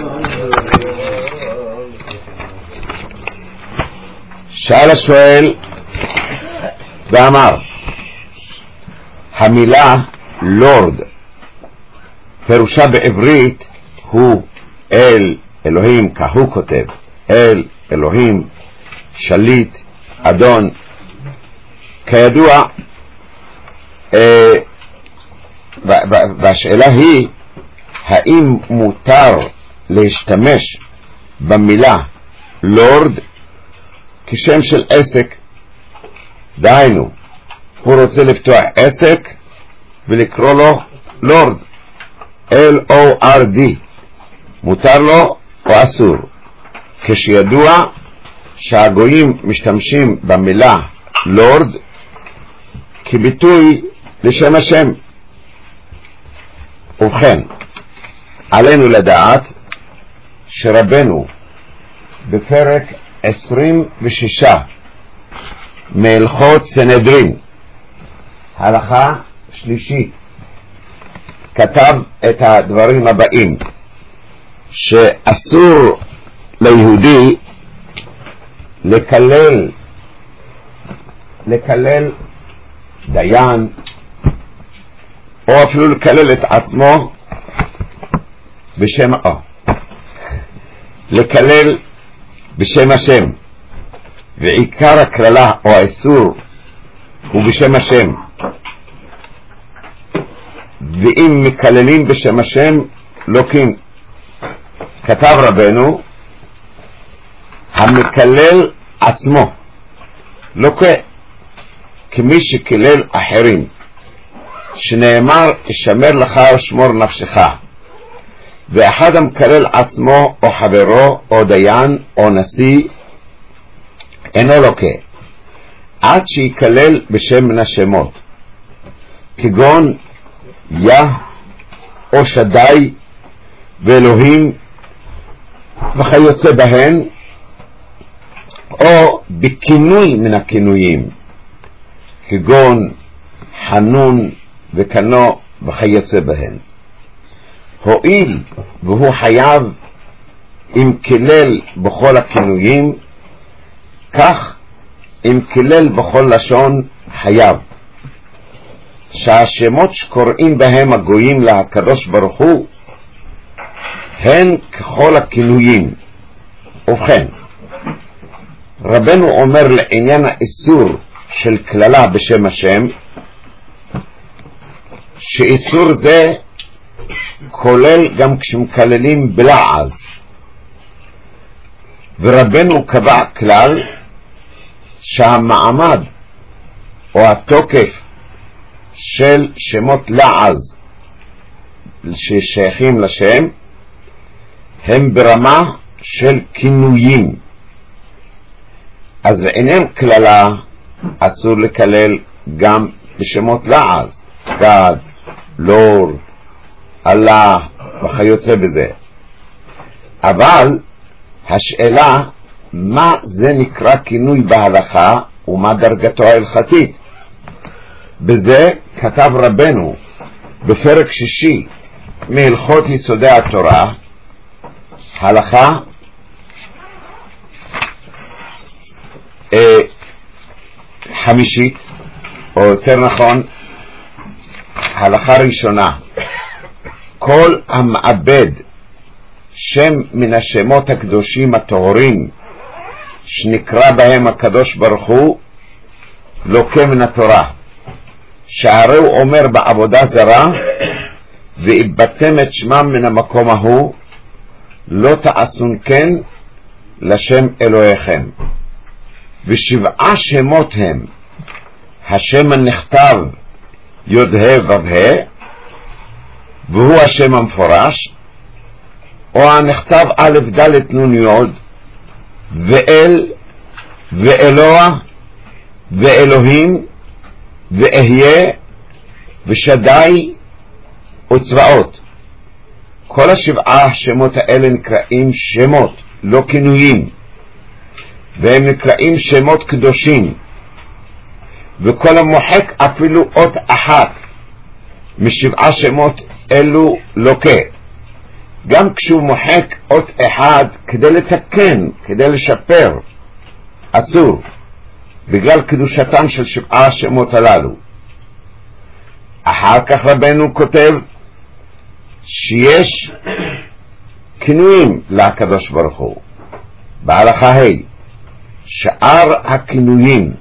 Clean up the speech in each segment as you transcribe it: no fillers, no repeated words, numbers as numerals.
שאל השואל ואמר, המילה לורד פירושה בעברית הוא אל אלוהים, כהוא כותב, אל אלוהים, שליט, אדון. כידוע, והשאלה היא, האם מותר להשתמש במילה לורד כשם של עסק? דהיינו, הוא רוצה לפתוח עסק ולקרוא לו לורד, L-O-R-D, מותר לו או אסור? כשידוע שהגויים משתמשים במילה לורד כביטוי לשם השם. ובכן, עלינו לדעת שרבנו בפרק 26 מהלכות סנהדרין, הלכה שלישית, כתב את הדברים הבאים, שאסור ליהודי לקלל דיין, או אפילו לקלל את עצמו בשם לקלל בשם השם, ועיקר הכללה או האיסור הוא בשם השם. ואם מקללים בשם השם לוקים, כתב רבנו, המקלל עצמו לוקה כמי שקילל אחרים, שנאמר שמר לך ושמור נפשך. ואחד המקלל עצמו או חברו או דיין או נשיא אינו לוקה עד שיקלל בשם מן השמות, כגון יה או שדי ואלוהים וכיוצא בהן, או בכינוי מן הכינויים, כגון חנון וקנו וכיוצא בהן. הואיל והוא חייב אם קילל בכל הכינויים, כך אם קילל בכל לשון חייב. שהשמות שקוראים בהם הגויים להקדוש ברוך הוא הן ככל הכינויים. ובכן, רבנו אומר לעניין האיסור של כללה בשם השם, שאיסור זה כולל גם כשמקללים בלעז, ורבנו קבע כלל שהמעמד או התוקף של שמות לעז ששייכים לשם הם ברמה של כינויים. אז בעניין כללה אסור לקלל גם בשמות לעז, גד, לורד, אללה וכיוצא בזה. אבל השאלה מה זה נקרא כינוי בהלכה ומה דרגתו ההלכתית. בזה כתב רבנו בפרק 6 מהלכות יסודי התורה, הלכה חמישית, או יותר נכון הלכה ראשונה, כל המאבד שם מן השמות הקדושים הטהורים שנקרא בהם הקדוש ברוך הוא לוקה מן התורה, שהרי הוא אומר בעבודה זרה ואיבדתם את שמם מן המקום ההוא, לא תעשון כן לשם אלוהיכם. ושבעה שמות הם השם הנכתב י"ה ו"ה, והוא השם המפורש, או הנכתב א' ד' נ' י', ואל ואלוה ואלוהים ואהיה ושדי וצבאות. כל השבעה השמות האלה נקראים שמות, לא כינויים, והם נקראים שמות קדושים. וכל המוחק אפילו אות אחת משבעה שמות אלו לוקה, גם כשהוא מוחק אות אחד כדי לתקן, כדי לשפר, אסור, בגלל קדושתם של 7 השמות הללו. אחר כך רבנו כותב שיש כינויים לקדוש ברוך הוא. בהלכה ה' שאר הכינויים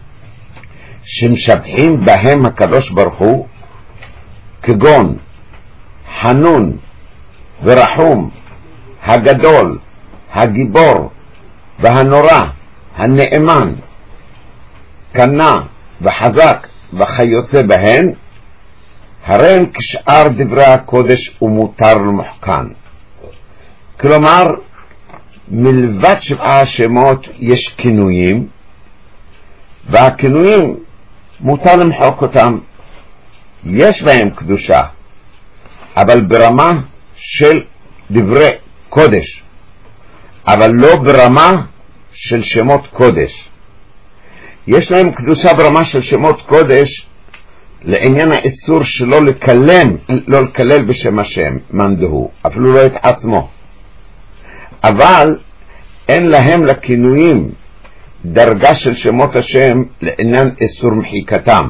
שמשבחים בהם הקדוש ברוך הוא, כגון חנון ורחום, הגדול, הגיבור והנורא, הנאמן, קנה וחזק וכיוצא בהן, הרי הם כשאר דברי הקודש ומותר למוחקן. כלומר, מלבד 7 השמות יש כינויים, והכינויים מותר למחוק אותם. יש בהם קדושה, אבל ברמה של דברי קודש, אבל לא ברמה של שמות קודש. יש להם קדושה ברמה של שמות קודש לעניין האיסור שלא לקלל בשם השם מנדהו, אפילו לא את עצמו, אבל אין להם לכינויים דרגה של שמות השם לעניין איסור מחיקתם,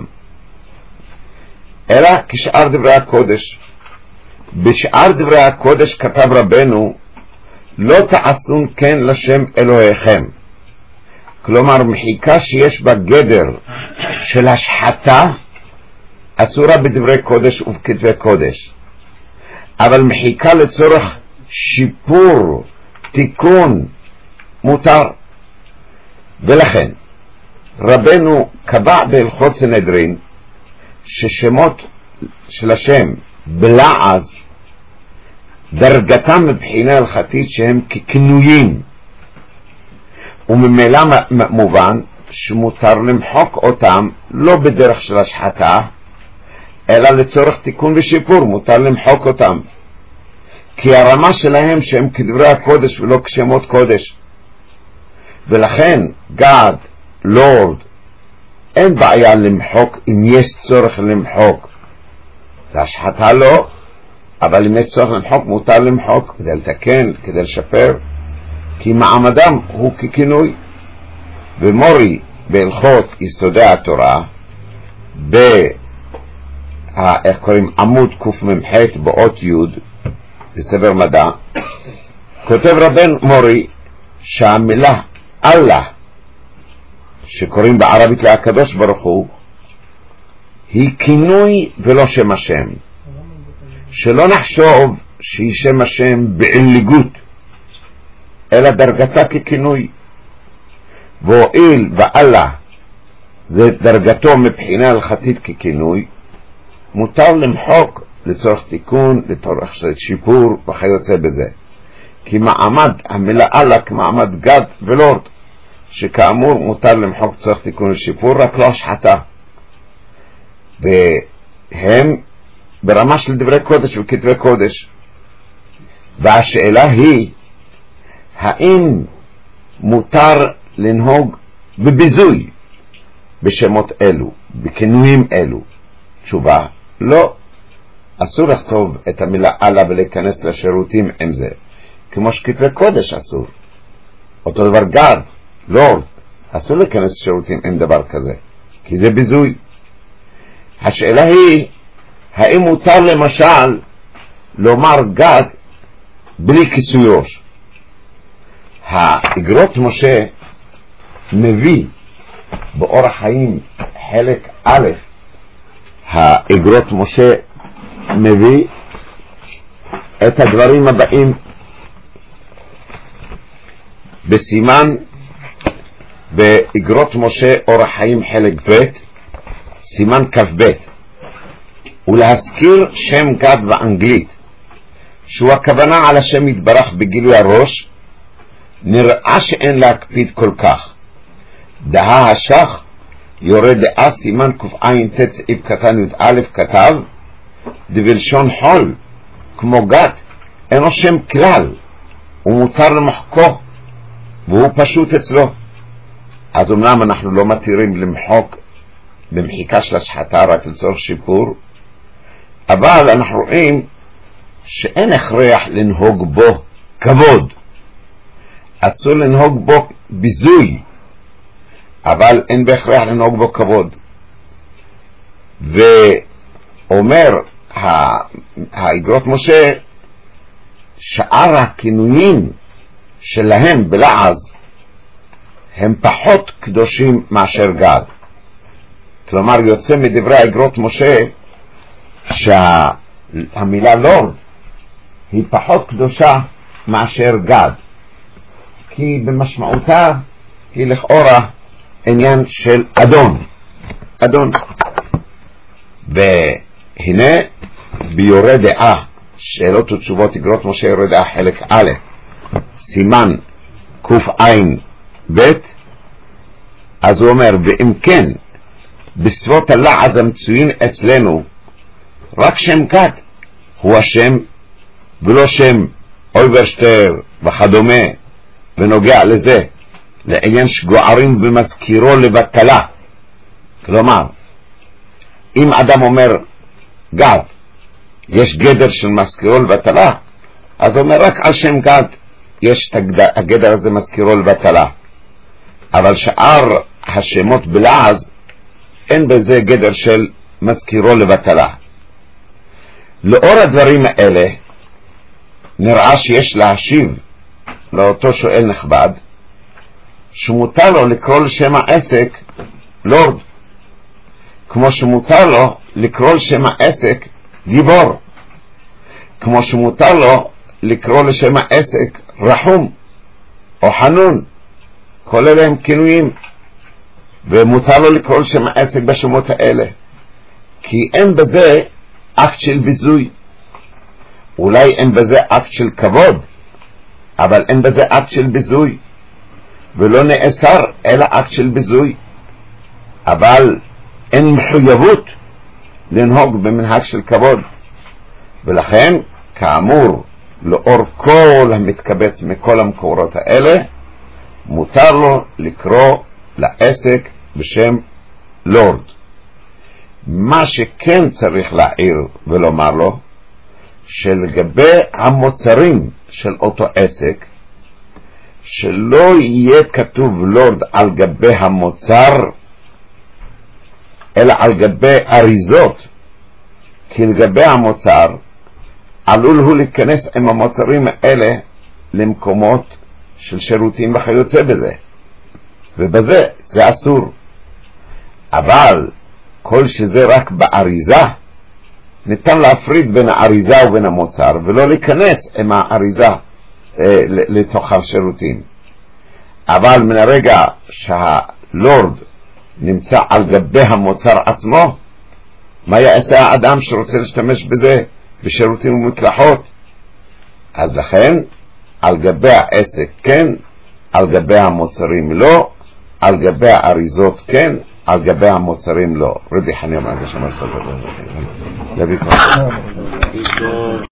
אלא כשאר דברי הקודש. בשאר דברי הקודש כתב רבנו, לא תעשון כן לשם אלוהיכם, כלומר מחיקה שיש בה גדר של השחתה אסורה בדברי קודש ובכתבי קודש, אבל מחיקה לצורך שיפור, תיקון, מותר. ולכן רבנו קבע בהלכות סנהדרין ששמות של השם בלעז דרגתם מבחינה הלכתית שהם ככינויים, וממילא מובן שמותר למחוק אותם לא בדרך של השחתה, אלא לצורך תיקון ושיפור מותר למחוק אותם, כי הרמה שלהם שהם כדברי הקודש ולא כשמות קודש. ולכן God, Lord, אין בעיה למחוק אם יש צורך למחוק. להשחתה לא, אבל אם יש צורך למחוק מותר למחוק, כדי לתקן, כדי לשפר, כי מעמדם הוא ככינוי. ומורי בהלכות יסודי התורה, איך קוראים עמוד קמ"ח באות י' בספר מדע, כותב רבן מורי שהמילה אללה שקוראים בערבית להקדוש ברוך הוא היא כינוי ולא שם השם, שלא נחשוב שהיא שם השם בעליגות, אלא דרגתה ככינוי. והואיל ואללה זה דרגתו מבחינה הלכתית ככינוי, מותר למחוק לצורך תיקון, לצורך שיפור וכיוצא בזה, כי מעמד המילה אללה כמעמד גד ולורד, שכאמור מותר למחוק לצורך תיקון ושיפור, רק לא השחתה. והם ברמה של דברי קודש וכתבי קודש. והשאלה היא, האם מותר לנהוג בביזוי בשמות אלו, בכינויים אלו? תשובה, לא. אסור לכתוב את המילה אללה ולהיכנס לשירותים עם זה, כמו שכתבי קודש אסור. אותו דבר גד, לורד, אסור להיכנס לשירותים עם דבר כזה, כי זה ביזוי. השאלה היא, האם מותר למשל לומר גד בלי כיסוי ראש? האגרות משה מביא באורח חיים חלק א', האגרות משה מביא את הדברים הבאים בסימן באגרות משה אורח חיים חלק ב' סימן כ"ב, ולהזכיר שם גד באנגלית שהוא הכוונה על השם יתברך בגילוי הראש, נראה שאין להקפיד כל כך. דהה השח יורד דעה סימן קע"ט סעיף קטן י"א כתב, דבלשון חול כמו גת אינו שם כלל, הוא מותר למחקו והוא פשוט אצלו. אז אמנם אנחנו לא מתירים למחוק במחיקה של השחתה רק לצורך שיפור, אבל אנחנו רואים שאין הכרח לנהוג בו כבוד, אסור לנהוג בו ביזוי, אבל אין בהכרח לנהוג בו כבוד. ואומר האגרות משה, שאר הכינויים שלהם בלעז הם פחות קדושים מאשר גד. כלומר יוצא מדברי האגרות משה שהמילה לורד היא פחות קדושה מאשר גד, כי במשמעותה היא לכאורה עניין של אדון. והנה ביורה דעה, שאלות ותשובות אגרות משה יורה דעה חלק א', סימן קע"ב, אז הוא אומר, ואם כן בסביבות הלעז המצויים אצלנו רק שם גד הוא השם ולא שם אויברשטר וכדומה, ונוגע לזה לעניין שגוערים במזכירו לבטלה. כלומר אם אדם אומר גד יש גדר של מזכירו לבטלה, אז אומר רק על שם גד יש הגדר הזה מזכירו לבטלה, אבל שאר השמות בלעז אין בזה גדר של מזכירו לבטלה. לאור הדברים האלה נראה שיש להשיב לאותו שואל נכבד שמותר לו לקרוא לשם העסק לורד, כמו שמותר לו לקרוא לשם העסק גיבור, כמו שמותר לו לקרוא לשם העסק רחום או חנון, כל אלה הם כינויים, ומותר לו לקרוא לשם העסק בשמות האלה, כי אין בזה אקט של ביזוי. אולי אין בזה אקט של כבוד, אבל אין בזה אקט של ביזוי, ולא נאסר אלא אקט של ביזוי, אבל אין מחויבות לנהוג במנהג של כבוד. ולכן כאמור לאור כל המתקבץ מכל המקורות האלה מותר לו לקרוא לעסק בשם לורד. מה שכן צריך להעיר ולומר לו, שלגבי המוצרים של אותו עסק שלא יהיה כתוב לורד על גבי המוצר אלא על גבי אריזות, כי לגבי המוצר עלול הוא להיכנס עם המוצרים האלה למקומות של שירותים וכיוצא בזה, ובזה זה אסור. אבל כל שזה רק באריזה ניתן להפריד בין האריזה ובין המוצר, ולא להיכנס עם האריזה לתוך השירותים. אבל מן הרגע שהלורד נמצא על גבי המוצר עצמו, מה יעשה האדם שרוצה להשתמש בזה בשירותים ומקלחות? אז לכן על גבי העסק כן, על גבי המוצרים לא, על גבי האריזות כן, על גבי המוצרים לא. רבי חניה מהגשם הסוף.